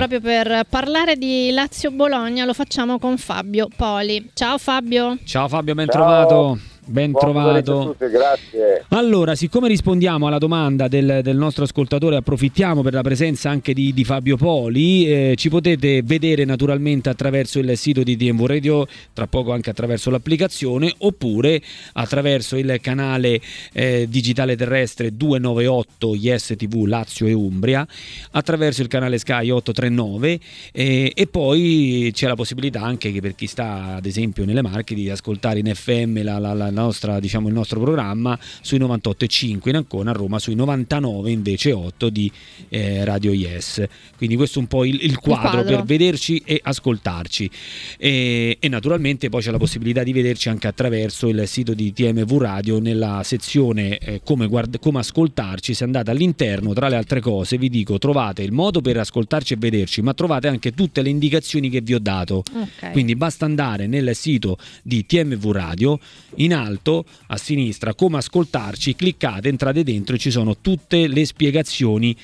proprio per parlare di Lazio-Bologna lo facciamo con Fabio Poli. Ciao Fabio. Ciao Fabio, ben trovato. Ben trovato. Tutti, grazie. Allora, siccome rispondiamo alla domanda del nostro ascoltatore, approfittiamo per la presenza anche di Fabio Poli. Ci potete vedere naturalmente attraverso il sito di DMV Radio, tra poco anche attraverso l'applicazione, oppure attraverso il canale digitale terrestre 298 Yes TV Lazio e Umbria, attraverso il canale Sky 839 e poi c'è la possibilità anche che per chi sta ad esempio nelle Marche di ascoltare in FM la nostra, diciamo, il nostro programma sui 98,5 in Ancona, a Roma sui 99 invece 8 di Radio Yes. Quindi questo è un po' il quadro per vederci e ascoltarci, e naturalmente poi c'è la possibilità di vederci anche attraverso il sito di TMV Radio nella sezione come ascoltarci. Se andate all'interno, tra le altre cose vi dico, trovate il modo per ascoltarci e vederci, ma trovate anche tutte le indicazioni che vi ho dato. Quindi basta andare nel sito di TMV Radio, in alto a sinistra come ascoltarci, cliccate, entrate dentro e ci sono tutte le spiegazioni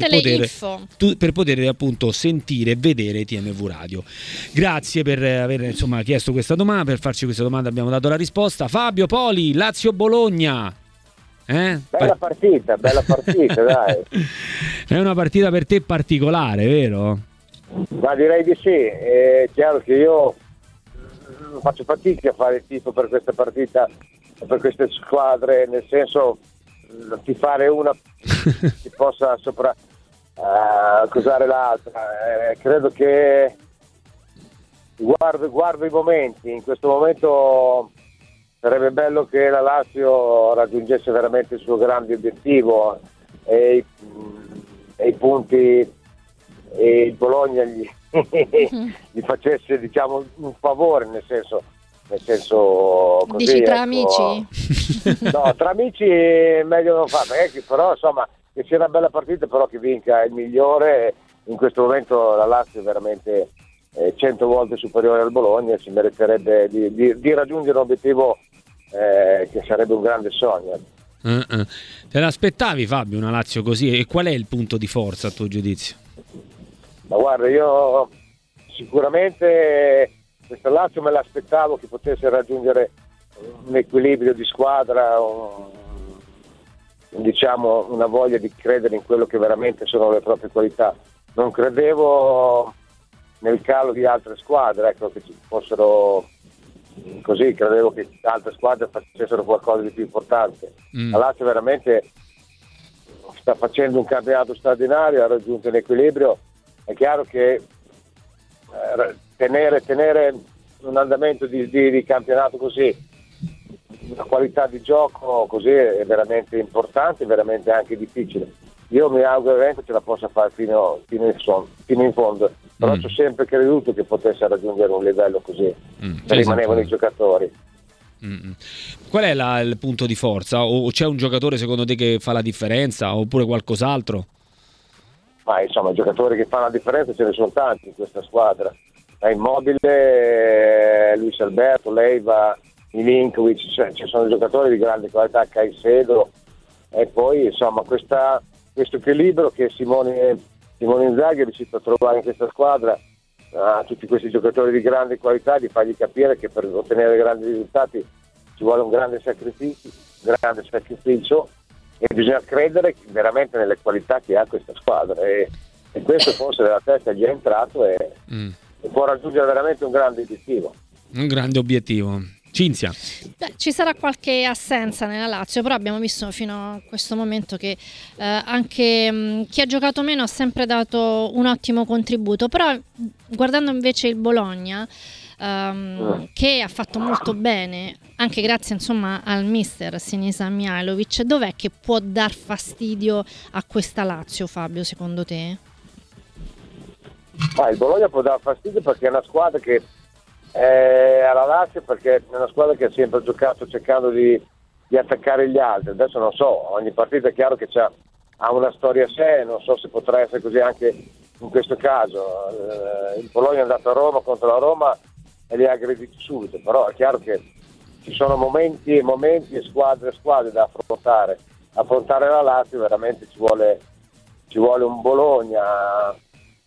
per poter appunto sentire e vedere TMV Radio. Grazie per aver chiesto questa domanda, per farci questa domanda abbiamo dato la risposta. Fabio Poli, Lazio-Bologna. Bella partita, dai. È una partita per te particolare, vero? Ma direi di sì. È chiaro che io faccio fatica a fare il tifo per questa partita, per queste squadre, nel senso di fare una che possa accusare l'altra. Credo che guardo i momenti. In questo momento sarebbe bello che la Lazio raggiungesse veramente il suo grande obiettivo e i punti, e il Bologna gli facesse, diciamo, un favore, nel senso così, dici tra ecco. amici? No, tra amici è meglio non farlo, però insomma che sia una bella partita, però che vinca il migliore. In questo momento la Lazio è veramente 100 volte superiore al Bologna, si meriterebbe di raggiungere un obiettivo che sarebbe un grande sogno. Te l'aspettavi, Fabio, una Lazio così? E qual è il punto di forza a tuo giudizio? Ma guarda, io sicuramente questa Lazio me l'aspettavo che potesse raggiungere un equilibrio di squadra, diciamo una voglia di credere in quello che veramente sono le proprie qualità. Non credevo nel calo di altre squadre, ecco, che ci fossero così, credevo che altre squadre facessero qualcosa di più importante. La Lazio veramente sta facendo un campionato straordinario, ha raggiunto un equilibrio. È chiaro che tenere un andamento di campionato così, una qualità di gioco così, è veramente importante, è veramente anche difficile. Io mi auguro veramente che ce la possa fare fino in fondo, però ci ho sempre creduto che potesse raggiungere un livello così, se rimanevano i giocatori. Qual è il punto di forza? O c'è un giocatore secondo te che fa la differenza, oppure qualcos'altro? Ma insomma, i giocatori che fanno la differenza ce ne sono tanti in questa squadra. Immobile, Luis Alberto, Leiva, Milinkovic, ci sono giocatori di grande qualità, Caicedo, e poi insomma questo equilibrio che Simone Inzaghi è riuscito a trovare in questa squadra, tutti questi giocatori di grande qualità, di fargli capire che per ottenere grandi risultati ci vuole un grande sacrificio e bisogna credere veramente nelle qualità che ha questa squadra, e questo forse nella testa gli è entrato e può raggiungere veramente un grande obiettivo. Un grande obiettivo. Cinzia. Ci sarà qualche assenza nella Lazio, però abbiamo visto fino a questo momento che anche chi ha giocato meno ha sempre dato un ottimo contributo, però guardando invece il Bologna, che ha fatto molto bene anche grazie insomma al mister Sinisa Mihajlovic, dov'è che può dar fastidio a questa Lazio, Fabio, secondo te? Il Bologna può dar fastidio perché è una squadra che alla Lazio, perché è una squadra che ha sempre giocato cercando di attaccare gli altri. Adesso non so, ogni partita è chiaro che ha una storia a sé, non so se potrà essere così anche in questo caso. Il Bologna è andato a Roma contro la Roma e li ha aggrediti subito, però è chiaro che ci sono momenti e squadre da affrontare la Lazio. Veramente ci vuole un Bologna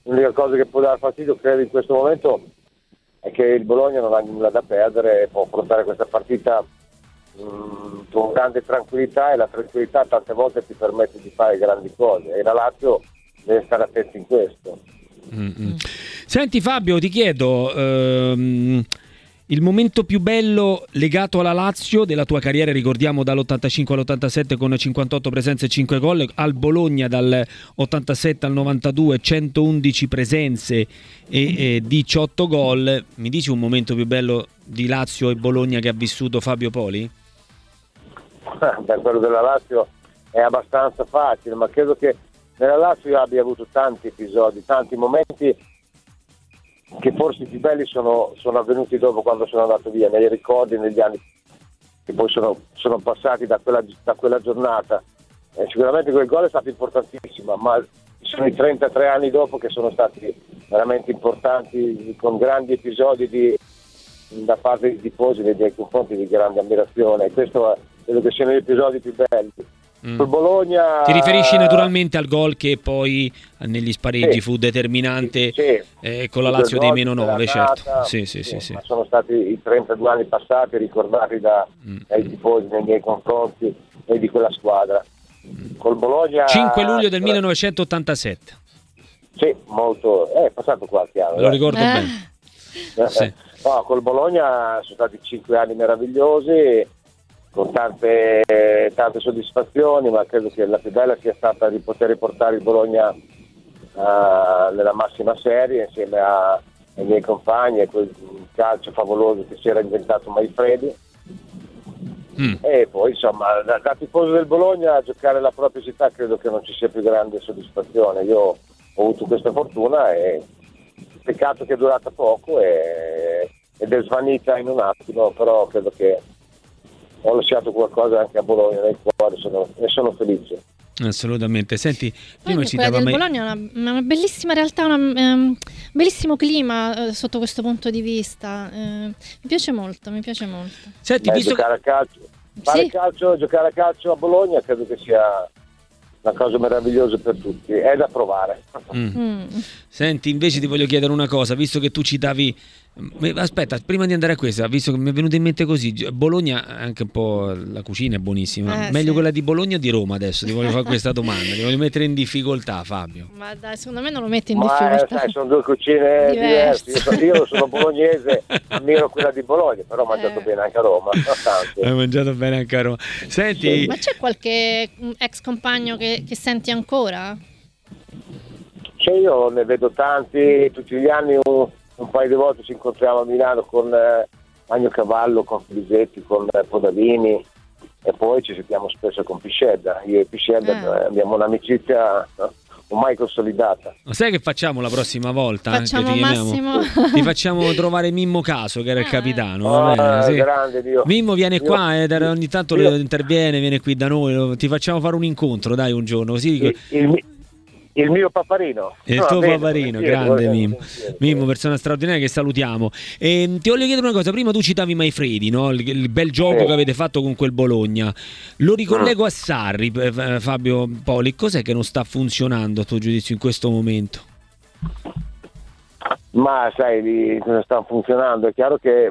l'unica cosa che può dar fastidio, credo, in questo momento è che il Bologna non ha nulla da perdere e può affrontare questa partita con grande tranquillità, e la tranquillità tante volte ti permette di fare grandi cose, e la Lazio deve stare attento in questo. Senti Fabio, ti chiedo il momento più bello legato alla Lazio della tua carriera, ricordiamo dall'85 all'87 con 58 presenze e 5 gol, al Bologna dal 87 al 92 111 presenze e 18 gol. Mi dici un momento più bello di Lazio e Bologna che ha vissuto Fabio Poli? Beh, quello della Lazio è abbastanza facile, ma credo che nella Lazio io abbia avuto tanti episodi, tanti momenti che forse i più belli sono avvenuti dopo, quando sono andato via, nei ricordi, negli anni che poi sono passati da quella giornata. Sicuramente quel gol è stato importantissimo, ma sono i 33 anni dopo che sono stati veramente importanti, con grandi episodi da parte dei tifosi nei confronti di grande ammirazione. Questo credo che siano gli episodi più belli. Sul Bologna, ti riferisci naturalmente al gol che poi negli spareggi fu determinante, con la Lazio dei -9, certo. Sì. Ma sono stati i 32 anni passati ricordati dai tifosi nei miei confronti e di quella squadra. Col Bologna 5 luglio del 1987. Sì, molto, è passato qualche anno. Lo ricordo bene. Sì. No, col Bologna sono stati 5 anni meravigliosi, con tante soddisfazioni, ma credo che la più bella sia stata di poter riportare il Bologna nella massima serie insieme ai miei compagni e quel calcio favoloso che si era inventato Maifredi. E poi insomma, da tifoso del Bologna, giocare la propria città credo che non ci sia più grande soddisfazione. Io ho avuto questa fortuna, e peccato che è durata poco ed è svanita in un attimo, però credo che ho lasciato qualcosa anche a Bologna nel cuore, e sono felice. Assolutamente. Senti, prima citava Bologna è una bellissima realtà, un bellissimo clima sotto questo punto di vista. Mi piace molto. Senti, giocare a calcio, giocare a calcio a Bologna credo che sia una cosa meravigliosa per tutti, è da provare. Senti, invece ti voglio chiedere una cosa, visto che tu citavi, aspetta, prima di andare a questa, visto che mi è venuto in mente così, Bologna, anche un po' la cucina è buonissima, meglio quella di Bologna o di Roma? Adesso ti voglio fare questa domanda, ti voglio mettere in difficoltà, Fabio. Ma dai, secondo me non lo metti in difficoltà. Sai, sono due cucine diverse. Io sono bolognese, ammiro quella di Bologna, però ho mangiato bene anche a Roma. Hai mangiato bene anche a Roma. Senti, ma c'è qualche ex compagno che senti ancora? Io ne vedo tanti, tutti gli anni un paio di volte ci incontriamo a Milano con Magno Cavallo, con Filisetti, con Podavini, e poi ci sentiamo spesso con Piscedda. Io e Piscedda abbiamo un'amicizia ormai consolidata. Ma sai che facciamo la prossima volta? Facciamo Massimo. Ti facciamo trovare Mimmo Caso, che era il capitano. Sì. Grande Dio. Mimmo viene qua ogni tanto interviene, viene qui da noi. Ti facciamo fare un incontro, dai, un giorno. Così. Il mio Paparino. Il tuo Paparino, grande Mimmo. Mimmo, persona straordinaria che salutiamo. E ti voglio chiedere una cosa, prima tu citavi Maifredi, no? Il bel gioco che avete fatto con quel Bologna. Lo ricollego a Sarri, Fabio Poli, cos'è che non sta funzionando a tuo giudizio in questo momento? Ma sai, cosa sta funzionando? È chiaro che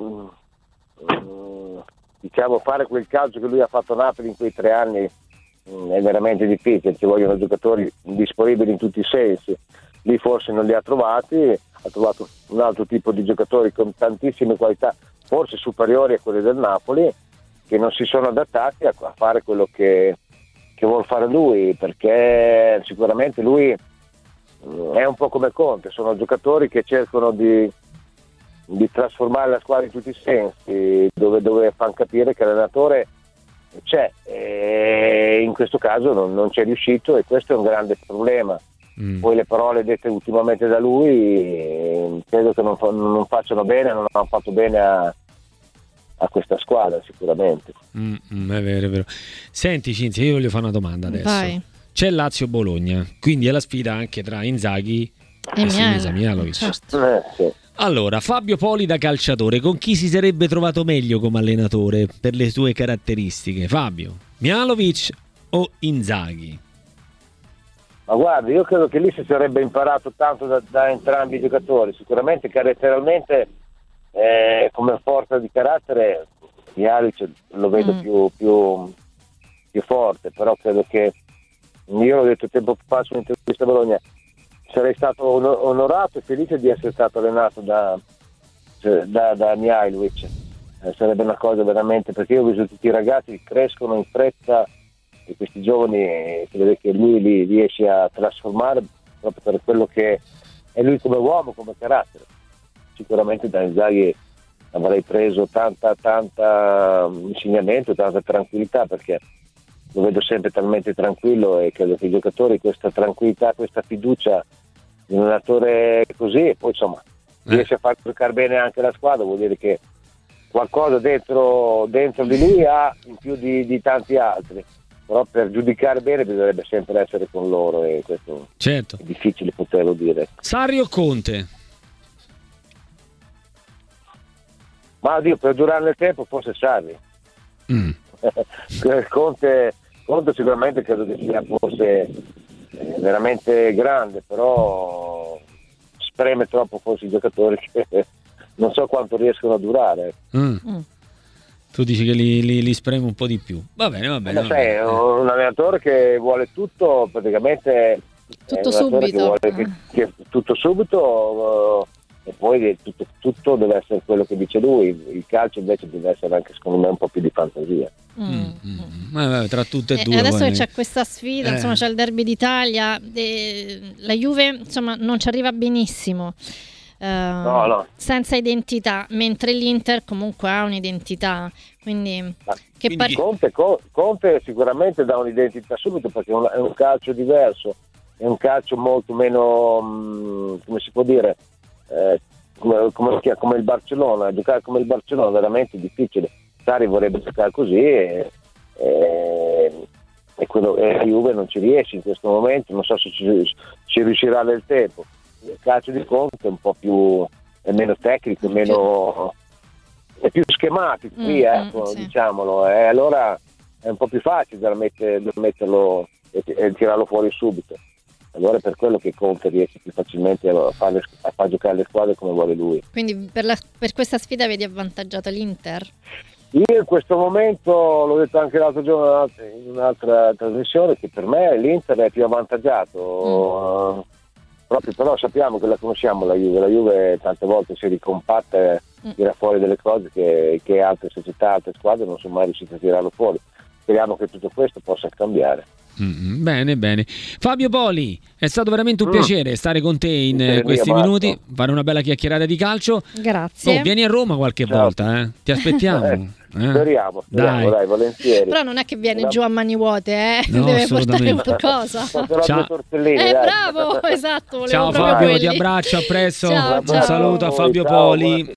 fare quel calcio che lui ha fatto a Napoli in quei 3 anni è veramente difficile, ci vogliono giocatori disponibili in tutti i sensi. Lì forse non li ha trovati, ha trovato un altro tipo di giocatori con tantissime qualità, forse superiori a quelli del Napoli, che non si sono adattati a fare quello che vuol fare lui, perché sicuramente lui è un po' come Conte, sono giocatori che cercano di trasformare la squadra in tutti i sensi, dove fanno capire che l'allenatore c'è, e in questo caso non c'è riuscito, e questo è un grande problema. Poi le parole dette ultimamente da lui credo che non facciano bene, non hanno fatto bene a questa squadra sicuramente. È vero. Senti Cinzia, io voglio fare una domanda adesso. Vai. C'è Lazio-Bologna, quindi è la sfida anche tra Inzaghi e Sinisa Mihajlovic. Certo. Sì. Allora, Fabio Poli da calciatore, con chi si sarebbe trovato meglio come allenatore per le sue caratteristiche? Fabio, Mihajlovic o Inzaghi? Ma guarda, io credo che lì si sarebbe imparato tanto da entrambi i giocatori. Sicuramente caratterialmente, come forza di carattere, Mihalic lo vedo più forte, però credo che, io l'ho detto tempo fa su un'intervista a Bologna, sarei stato onorato e felice di essere stato allenato da Mihajlovic. Sarebbe una cosa veramente, perché io ho visto tutti i ragazzi che crescono in fretta e questi giovani che lui li riesce a trasformare proprio per quello che è lui come uomo, come carattere. Sicuramente da Inzaghi avrei preso tanta insegnamento, tanta tranquillità, perché lo vedo sempre talmente tranquillo e credo che i giocatori questa tranquillità, questa fiducia in un allenatore così, e poi insomma riesce a far giocare bene anche la squadra, vuol dire che qualcosa dentro di lui ha in più di tanti altri. Però per giudicare bene bisognerebbe sempre essere con loro, e questo certo. È difficile poterlo dire. Sarri o Conte? Ma oddio, per durare nel tempo forse Sarri. Conte sicuramente credo che sia forse veramente grande, però spreme troppo forse i giocatori che non so quanto riescono a durare. Tu dici che li spreme un po' di più. Va bene. Sai, è un allenatore che vuole tutto praticamente, tutto subito. Che tutto subito, e poi tutto deve essere quello che dice lui. Il calcio invece deve essere anche, secondo me, un po' più di fantasia. Tra tutte e due. Adesso che c'è questa sfida, insomma, c'è il derby d'Italia, la Juve insomma non ci arriva benissimo. No. Senza identità, mentre l'Inter comunque ha un'identità, quindi Conte sicuramente dà un'identità subito, perché è un calcio diverso, è un calcio molto meno, come si può dire, come il Barcellona. Giocare come il Barcellona è veramente difficile. Sarri vorrebbe giocare così e la Juve non ci riesce in questo momento, non so se ci riuscirà nel tempo. Il calcio di Conte è un po' più, è meno tecnico, è più schematico qui, sì. Diciamolo, e allora è un po' più facile da metterlo e tirarlo fuori subito. Allora è per quello che Conte riesce più facilmente a far giocare le squadre come vuole lui. Quindi per questa sfida vedi avvantaggiata l'Inter? Io in questo momento, l'ho detto anche l'altro giorno in un'altra trasmissione, che per me l'Inter è più avvantaggiato. Proprio, però sappiamo che la conosciamo la Juve tante volte si ricompatta e tira fuori delle cose che altre società, altre squadre non sono mai riuscite a tirarlo fuori. Speriamo che tutto questo possa cambiare. Bene. Fabio Poli, è stato veramente un piacere stare con te in questi minuti, fare una bella chiacchierata di calcio. Grazie. Vieni a Roma qualche volta, ti aspettiamo. Speriamo, dai, volentieri. Però non è che viene giù a mani vuote, no, deve portare qualcosa. Ciao. Bravo, esatto. Ciao Fabio, ti abbraccio, appresso. Ciao. Un saluto a Fabio Poli.